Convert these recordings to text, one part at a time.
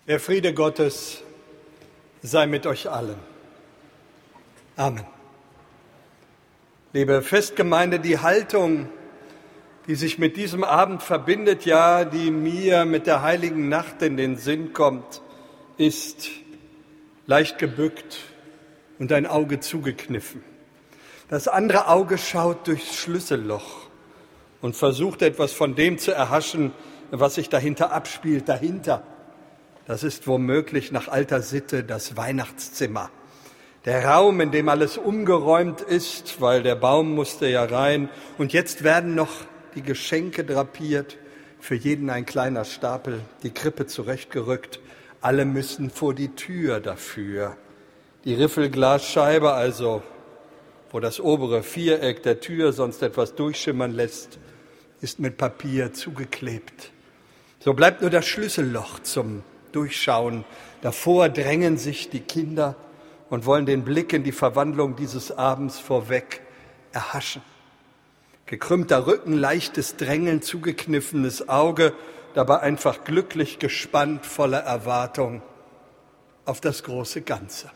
Der Friede Gottes sei mit euch allen. Amen. Liebe Festgemeinde, die Haltung, die sich mit diesem Abend verbindet, ja, die mir mit der heiligen Nacht in den Sinn kommt, ist leicht gebückt und ein Auge zugekniffen. Das andere Auge schaut durchs Schlüsselloch und versucht etwas von dem zu erhaschen, was sich dahinter abspielt. Dahinter, das ist womöglich nach alter Sitte das Weihnachtszimmer. Der Raum, in dem alles umgeräumt ist, weil der Baum musste ja rein. Und jetzt werden noch die Geschenke drapiert, für jeden ein kleiner Stapel, die Krippe zurechtgerückt. Alle müssen vor die Tür dafür. Die Riffelglasscheibe, also wo das obere Viereck der Tür sonst etwas durchschimmern lässt, ist mit Papier zugeklebt. So bleibt nur das Schlüsselloch zum Durchschauen. Davor drängen sich die Kinder und wollen den Blick in die Verwandlung dieses Abends vorweg erhaschen. Gekrümmter Rücken, leichtes Drängeln, zugekniffenes Auge, dabei einfach glücklich gespannt, voller Erwartung auf das große Ganze.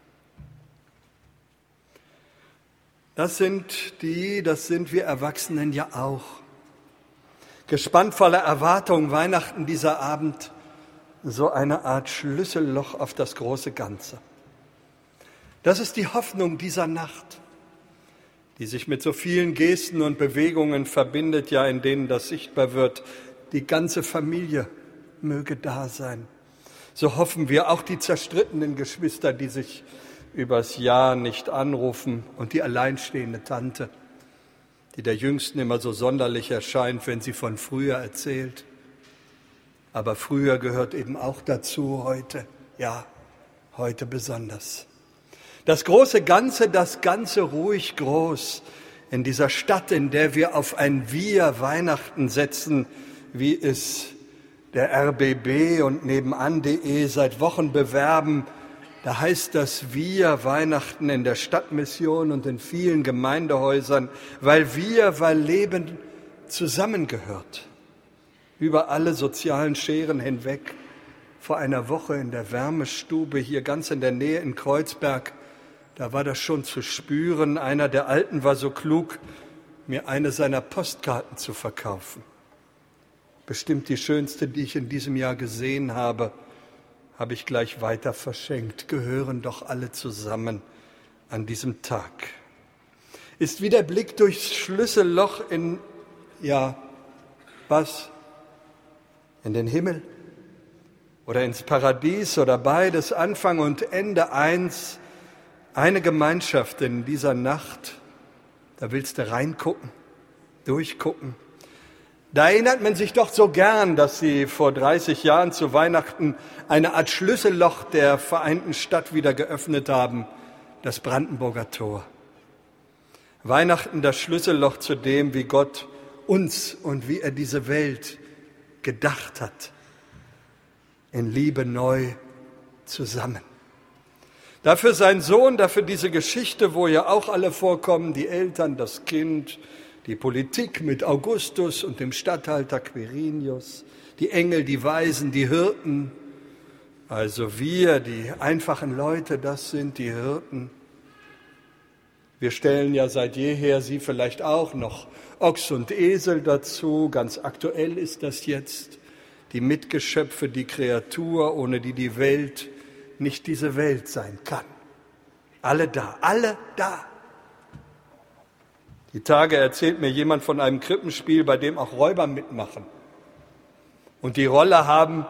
Das sind wir Erwachsenen ja auch. Gespannt voller Erwartung, Weihnachten dieser Abend, so eine Art Schlüsselloch auf das große Ganze. Das ist die Hoffnung dieser Nacht, die sich mit so vielen Gesten und Bewegungen verbindet, ja, in denen das sichtbar wird, die ganze Familie möge da sein. So hoffen wir auch die zerstrittenen Geschwister, die sich übers Jahr nicht anrufen, und die alleinstehende Tante, die der Jüngsten immer so sonderlich erscheint, wenn sie von früher erzählt. Aber früher gehört eben auch dazu heute, ja, heute besonders. Das große Ganze, das Ganze ruhig groß in dieser Stadt, in der wir auf ein Wir Weihnachten setzen, wie es der RBB und nebenan.de seit Wochen bewerben. Da heißt das Wir Weihnachten in der Stadtmission und in vielen Gemeindehäusern, weil Leben zusammengehört. Über alle sozialen Scheren hinweg. Vor einer Woche in der Wärmestube hier ganz in der Nähe in Kreuzberg, da war das schon zu spüren. Einer der Alten war so klug, mir eine seiner Postkarten zu verkaufen. Bestimmt die schönste, die ich in diesem Jahr gesehen habe ich gleich weiter verschenkt. Gehören doch alle zusammen an diesem Tag. Ist wie der Blick durchs Schlüsselloch in den Himmel oder ins Paradies oder beides, Anfang und Ende eins, eine Gemeinschaft in dieser Nacht. Da willst du reingucken, durchgucken. Da erinnert man sich doch so gern, dass sie vor 30 Jahren zu Weihnachten eine Art Schlüsselloch der vereinten Stadt wieder geöffnet haben, das Brandenburger Tor. Weihnachten das Schlüsselloch zu dem, wie Gott uns und wie er diese Welt gedacht hat, in Liebe neu zusammen. Dafür sein Sohn, dafür diese Geschichte, wo ja auch alle vorkommen, die Eltern, das Kind, die Politik mit Augustus und dem Statthalter Quirinius, die Engel, die Weisen, die Hirten, also wir, die einfachen Leute, das sind die Hirten. Wir stellen ja seit jeher, Sie vielleicht auch, noch Ochs und Esel dazu. Ganz aktuell ist das jetzt. Die Mitgeschöpfe, die Kreatur, ohne die die Welt nicht diese Welt sein kann. Alle da, alle da. Die Tage erzählt mir jemand von einem Krippenspiel, bei dem auch Räuber mitmachen. Und die Rolle haben,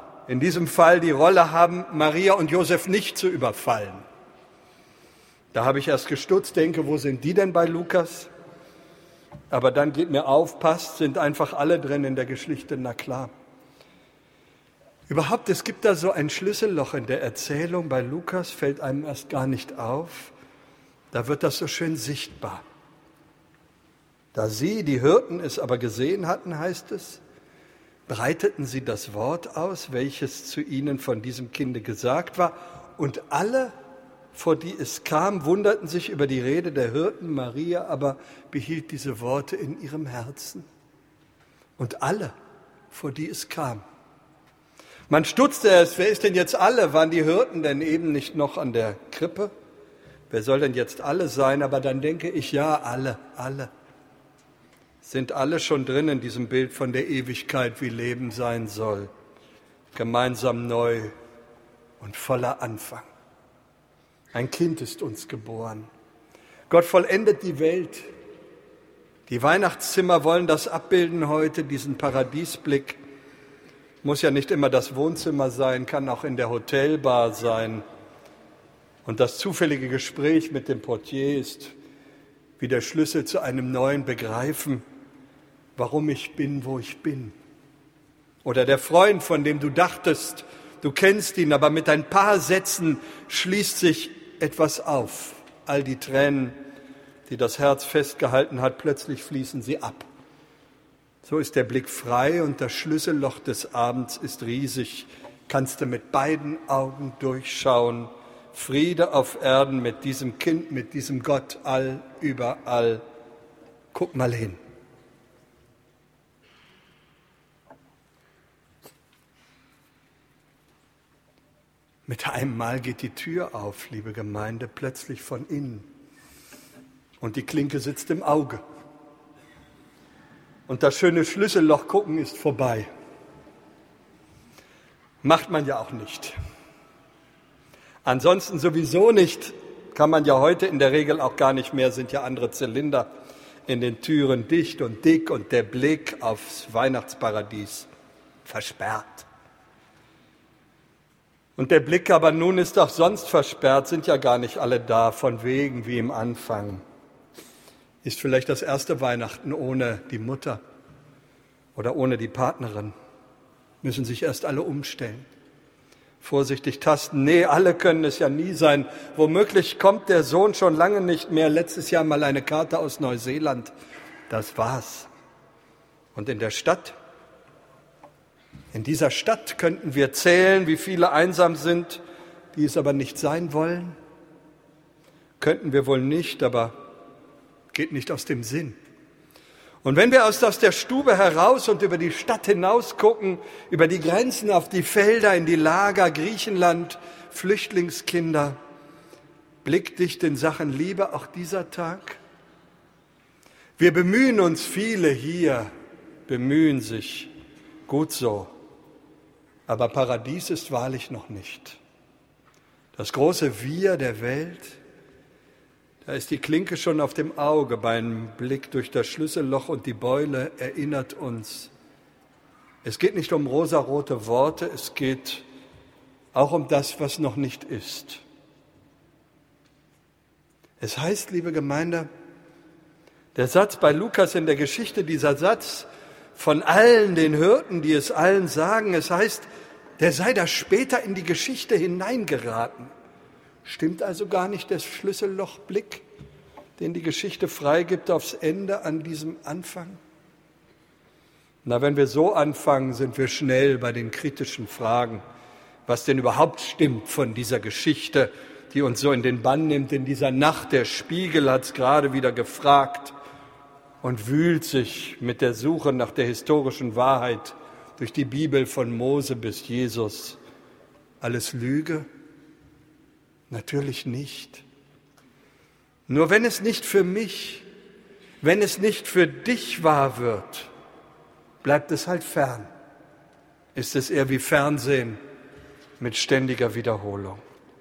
Maria und Josef nicht zu überfallen. Da habe ich erst gestutzt, denke, wo sind die denn bei Lukas? Aber dann geht mir auf, passt, sind einfach alle drin in der Geschichte, na klar. Überhaupt, es gibt da so ein Schlüsselloch in der Erzählung bei Lukas, fällt einem erst gar nicht auf. Da wird das so schön sichtbar. Da sie, die Hirten, es aber gesehen hatten, heißt es, breiteten sie das Wort aus, welches zu ihnen von diesem Kinde gesagt war. Und alle, vor die es kam, wunderten sich über die Rede der Hirten. Maria aber behielt diese Worte in ihrem Herzen. Und alle, vor die es kam. Man stutzte erst, wer ist denn jetzt alle? Waren die Hirten denn eben nicht noch an der Krippe? Wer soll denn jetzt alle sein? Aber dann denke ich, ja, alle. Sind alle schon drin in diesem Bild von der Ewigkeit, wie Leben sein soll. Gemeinsam neu und voller Anfang. Ein Kind ist uns geboren. Gott vollendet die Welt. Die Weihnachtszimmer wollen das abbilden heute, diesen Paradiesblick. Muss ja nicht immer das Wohnzimmer sein, kann auch in der Hotelbar sein. Und das zufällige Gespräch mit dem Portier ist wie der Schlüssel zu einem neuen Begreifen, warum ich bin, wo ich bin. Oder der Freund, von dem du dachtest, du kennst ihn, aber mit ein paar Sätzen schließt sich etwas auf. All die Tränen, die das Herz festgehalten hat, plötzlich fließen sie ab. So ist der Blick frei und das Schlüsselloch des Abends ist riesig. Kannst du mit beiden Augen durchschauen. Friede auf Erden mit diesem Kind, mit diesem Gott, all, überall. Guck mal hin. Mit einem Mal geht die Tür auf, liebe Gemeinde, plötzlich von innen. Und die Klinke sitzt im Auge. Und das schöne Schlüsselloch gucken ist vorbei. Macht man ja auch nicht. Ansonsten sowieso nicht, kann man ja heute in der Regel auch gar nicht mehr, sind ja andere Zylinder in den Türen dicht und dick und der Blick aufs Weihnachtsparadies versperrt. Und der Blick aber nun ist auch sonst versperrt, sind ja gar nicht alle da, von wegen wie im Anfang. Ist vielleicht das erste Weihnachten ohne die Mutter oder ohne die Partnerin. Müssen sich erst alle umstellen. Vorsichtig tasten. Nee, alle können es ja nie sein. Womöglich kommt der Sohn schon lange nicht mehr. Letztes Jahr mal eine Karte aus Neuseeland. Das war's. Und in der Stadt? In dieser Stadt könnten wir zählen, wie viele einsam sind, die es aber nicht sein wollen. Könnten wir wohl nicht, aber geht nicht aus dem Sinn. Und wenn wir aus der Stube heraus und über die Stadt hinaus gucken, über die Grenzen auf die Felder, in die Lager, Griechenland, Flüchtlingskinder, blickdicht in Sachen Liebe auch dieser Tag? Wir bemühen uns, viele hier bemühen sich, gut so, aber Paradies ist wahrlich noch nicht. Das große Wir der Welt, da ist die Klinke schon auf dem Auge, beim Blick durch das Schlüsselloch und die Beule erinnert uns. Es geht nicht um rosarote Worte, es geht auch um das, was noch nicht ist. Es heißt, liebe Gemeinde, der Satz bei Lukas in der Geschichte, dieser Satz von allen den Hirten, die es allen sagen, es heißt, der sei da später in die Geschichte hineingeraten. Stimmt also gar nicht der Schlüssellochblick, den die Geschichte freigibt aufs Ende an diesem Anfang? Na, wenn wir so anfangen, sind wir schnell bei den kritischen Fragen, was denn überhaupt stimmt von dieser Geschichte, die uns so in den Bann nimmt in dieser Nacht. Der Spiegel hat es gerade wieder gefragt und wühlt sich mit der Suche nach der historischen Wahrheit durch die Bibel von Mose bis Jesus. Alles Lüge? Natürlich nicht. Nur wenn es nicht für mich, wenn es nicht für dich wahr wird, bleibt es halt fern. Ist es eher wie Fernsehen mit ständiger Wiederholung.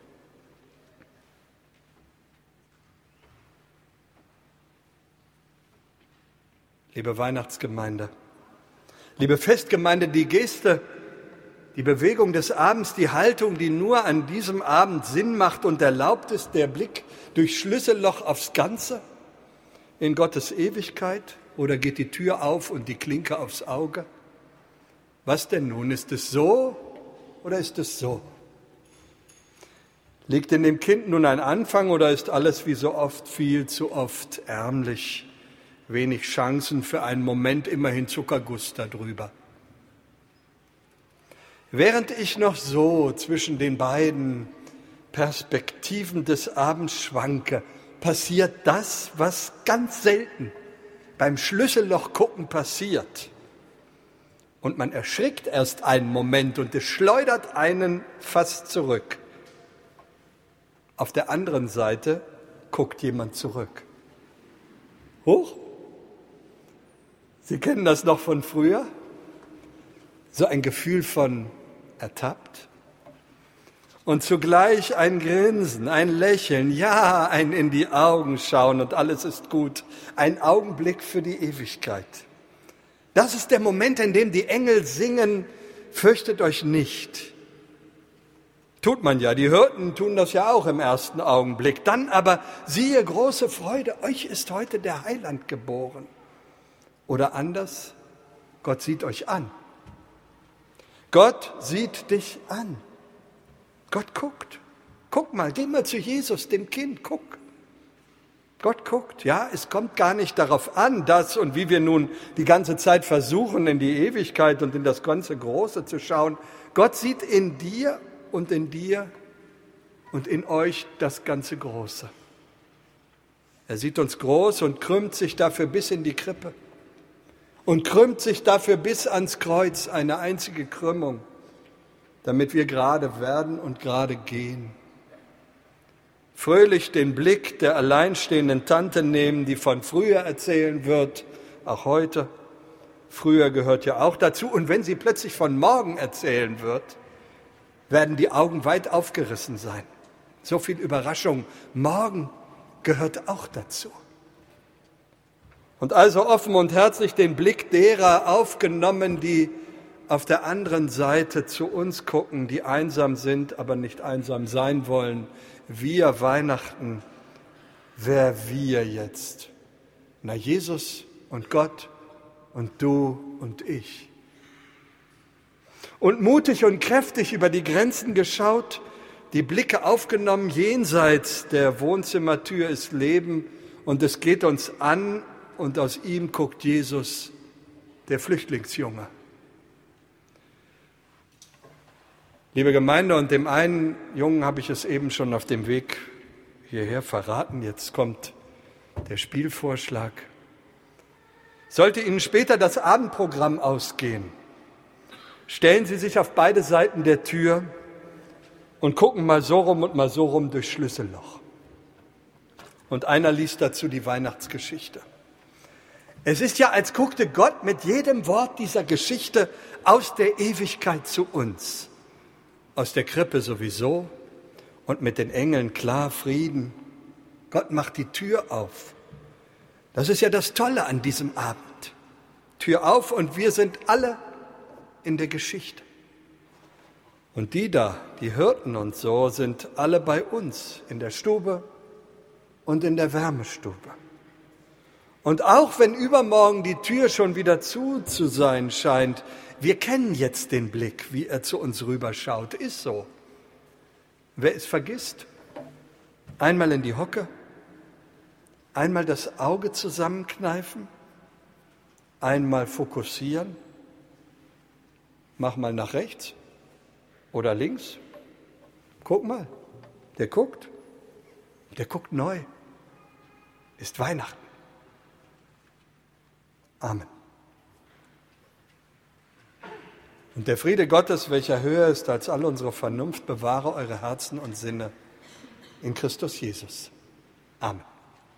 Liebe Weihnachtsgemeinde, liebe Festgemeinde, die Geste, die Bewegung des Abends, die Haltung, die nur an diesem Abend Sinn macht und erlaubt ist, der Blick durch Schlüsselloch aufs Ganze in Gottes Ewigkeit, oder geht die Tür auf und die Klinke aufs Auge? Was denn nun? Ist es so oder ist es so? Liegt in dem Kind nun ein Anfang oder ist alles wie so oft, viel zu oft ärmlich? Wenig Chancen für einen Moment, immerhin Zuckerguss darüber. Während ich noch so zwischen den beiden Perspektiven des Abends schwanke, passiert das, was ganz selten beim Schlüsselloch gucken passiert. Und man erschrickt erst einen Moment und es schleudert einen fast zurück. Auf der anderen Seite guckt jemand zurück. Hoch? Sie kennen das noch von früher? So ein Gefühl von ertappt. Und zugleich ein Grinsen, ein Lächeln, ja, ein in die Augen schauen und alles ist gut. Ein Augenblick für die Ewigkeit. Das ist der Moment, in dem die Engel singen, fürchtet euch nicht. Tut man ja, die Hirten tun das ja auch im ersten Augenblick. Dann aber, siehe, große Freude, euch ist heute der Heiland geboren. Oder anders, Gott sieht euch an. Gott sieht dich an. Gott guckt. Guck mal, geh mal zu Jesus, dem Kind, guck. Gott guckt, ja, es kommt gar nicht darauf an, dass und wie wir nun die ganze Zeit versuchen, in die Ewigkeit und in das ganze Große zu schauen. Gott sieht in dir und in dir und in euch das ganze Große. Er sieht uns groß und krümmt sich dafür bis in die Krippe und krümmt sich dafür bis ans Kreuz, eine einzige Krümmung, damit wir gerade werden und gerade gehen. Fröhlich den Blick der alleinstehenden Tante nehmen, die von früher erzählen wird, auch heute. Früher gehört ja auch dazu. Und wenn sie plötzlich von morgen erzählen wird, werden die Augen weit aufgerissen sein. So viel Überraschung. Morgen gehört auch dazu. Und also offen und herzlich den Blick derer aufgenommen, die auf der anderen Seite zu uns gucken, die einsam sind, aber nicht einsam sein wollen. Wir Weihnachten, wer wir jetzt? Na, Jesus und Gott und du und ich. Und mutig und kräftig über die Grenzen geschaut, die Blicke aufgenommen, jenseits der Wohnzimmertür ist Leben und es geht uns an und aus ihm guckt Jesus, der Flüchtlingsjunge. Liebe Gemeinde, und dem einen Jungen habe ich es eben schon auf dem Weg hierher verraten. Jetzt kommt der Spielvorschlag. Sollte Ihnen später das Abendprogramm ausgehen, stellen Sie sich auf beide Seiten der Tür und gucken mal so rum und mal so rum durchs Schlüsselloch. Und einer liest dazu die Weihnachtsgeschichte. Es ist ja, als guckte Gott mit jedem Wort dieser Geschichte aus der Ewigkeit zu uns. Aus der Krippe sowieso und mit den Engeln klar Frieden. Gott macht die Tür auf. Das ist ja das Tolle an diesem Abend. Tür auf und wir sind alle in der Geschichte. Und die da, die Hirten und so, sind alle bei uns in der Stube und in der Wärmestube. Und auch wenn übermorgen die Tür schon wieder zu sein scheint, wir kennen jetzt den Blick, wie er zu uns rüberschaut. Ist so. Wer es vergisst, einmal in die Hocke, einmal das Auge zusammenkneifen, einmal fokussieren, mach mal nach rechts oder links. Guck mal, der guckt neu. Ist Weihnachten. Amen. Und der Friede Gottes, welcher höher ist als all unsere Vernunft, bewahre eure Herzen und Sinne in Christus Jesus. Amen.